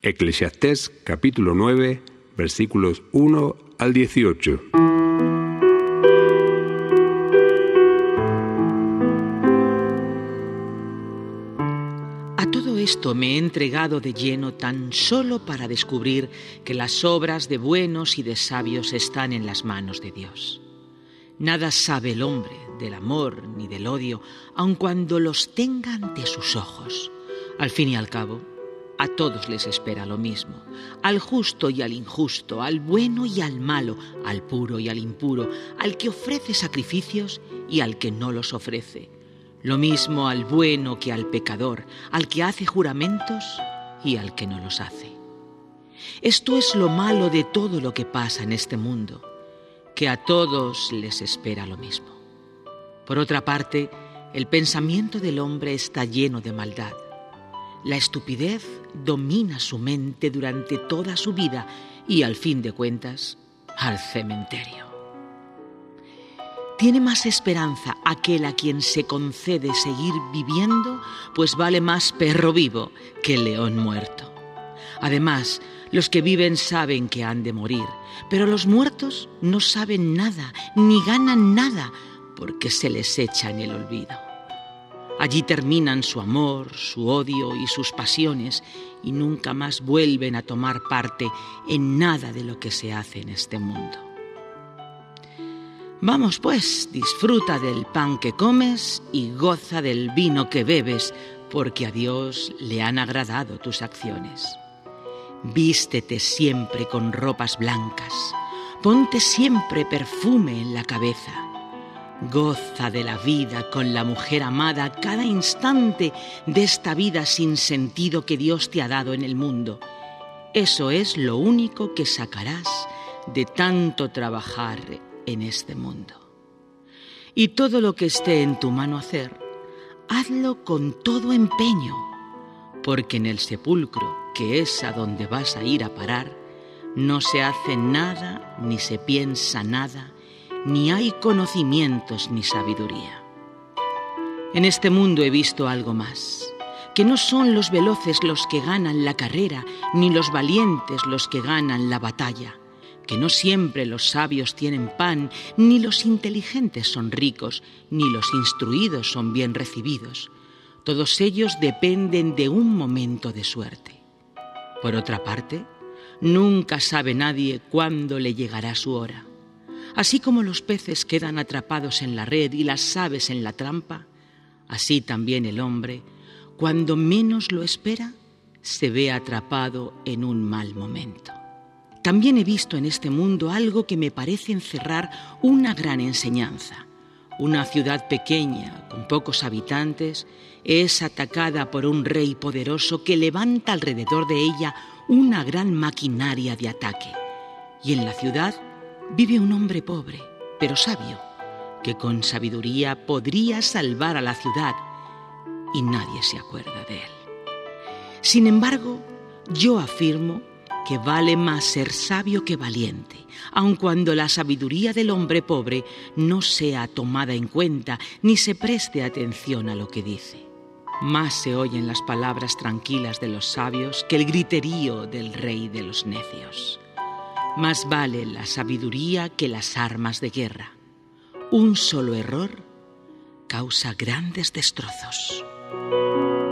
Eclesiastés capítulo 9, versículos 1 al 18. A todo esto me he entregado de lleno tan solo para descubrir que las obras de buenos y de sabios están en las manos de Dios. Nada sabe el hombre del amor ni del odio, aun cuando los tenga ante sus ojos. Al fin y al cabo, a todos les espera lo mismo, al justo y al injusto, al bueno y al malo, al puro y al impuro, al que ofrece sacrificios y al que no los ofrece. Lo mismo al bueno que al pecador, al que hace juramentos y al que no los hace. Esto es lo malo de todo lo que pasa en este mundo, que a todos les espera lo mismo. Por otra parte, el pensamiento del hombre está lleno de maldad. La estupidez domina su mente durante toda su vida y, al fin de cuentas, al cementerio. Tiene más esperanza aquel a quien se concede seguir viviendo, pues vale más perro vivo que león muerto. Además, los que viven saben que han de morir, pero los muertos no saben nada ni ganan nada porque se les echa en el olvido. Allí terminan su amor, su odio y sus pasiones y nunca más vuelven a tomar parte en nada de lo que se hace en este mundo. Vamos pues, disfruta del pan que comes y goza del vino que bebes, porque a Dios le han agradado tus acciones. Vístete siempre con ropas blancas, ponte siempre perfume en la cabeza. Goza de la vida con la mujer amada cada instante de esta vida sin sentido que Dios te ha dado en el mundo. Eso es lo único que sacarás de tanto trabajar en este mundo. Y todo lo que esté en tu mano hacer, hazlo con todo empeño, porque en el sepulcro, que es a donde vas a ir a parar, no se hace nada ni se piensa nada, ni hay conocimientos ni sabiduría. En este mundo he visto algo más, que no son los veloces los que ganan la carrera, ni los valientes los que ganan la batalla, que no siempre los sabios tienen pan, ni los inteligentes son ricos, ni los instruidos son bien recibidos. Todos ellos dependen de un momento de suerte. Por otra parte, nunca sabe nadie cuándo le llegará su hora. Así como los peces quedan atrapados en la red y las aves en la trampa, así también el hombre, cuando menos lo espera, se ve atrapado en un mal momento. También he visto en este mundo algo que me parece encerrar una gran enseñanza. Una ciudad pequeña, con pocos habitantes, es atacada por un rey poderoso que levanta alrededor de ella una gran maquinaria de ataque. Y en la ciudad vive un hombre pobre, pero sabio, que con sabiduría podría salvar a la ciudad y nadie se acuerda de él. Sin embargo, yo afirmo que vale más ser sabio que valiente, aun cuando la sabiduría del hombre pobre no sea tomada en cuenta ni se preste atención a lo que dice. Más se oyen las palabras tranquilas de los sabios que el griterío del rey de los necios. Más vale la sabiduría que las armas de guerra. Un solo error causa grandes destrozos.